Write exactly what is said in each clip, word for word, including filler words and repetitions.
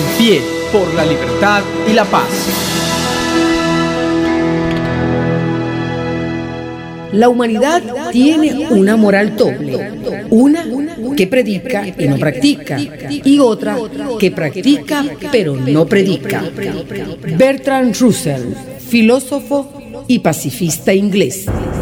pie por la libertad y la paz. La humanidad tiene una moral doble, una que predica y no practica, y otra que practica pero no predica. Bertrand Russell, filósofo y pacifista inglés.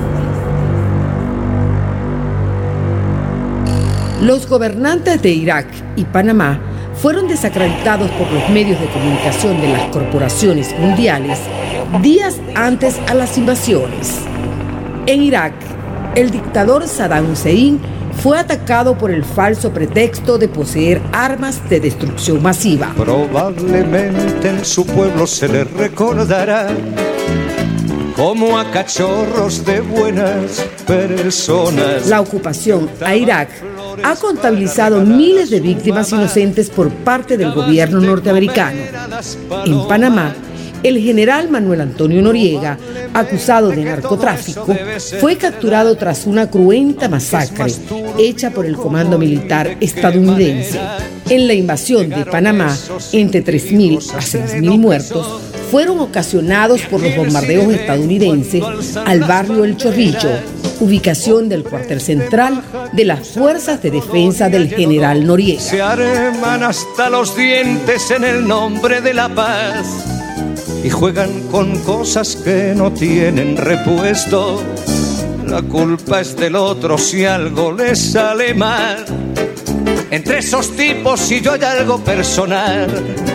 Los gobernantes de Irak y Panamá fueron desacreditados por los medios de comunicación de las corporaciones mundiales días antes a las invasiones. En Irak, el dictador Saddam Hussein fue atacado por el falso pretexto de poseer armas de destrucción masiva. Probablemente en su pueblo se le recordará como a cachorros de buenas personas. La ocupación a Irak ha contabilizado miles de víctimas inocentes por parte del gobierno norteamericano. En Panamá, el general Manuel Antonio Noriega, acusado de narcotráfico, fue capturado tras una cruenta masacre hecha por el comando militar estadounidense. En la invasión de Panamá, entre tres mil a seis mil muertos fueron ocasionados por los bombardeos estadounidenses al barrio El Chorrillo, ubicación del cuartel central de las Fuerzas de Defensa del general Noriega. Se arman hasta los dientes en el nombre de la paz y juegan con cosas que no tienen repuesto. La culpa es del otro si algo les sale mal. Entre esos tipos, si yo hay algo personal,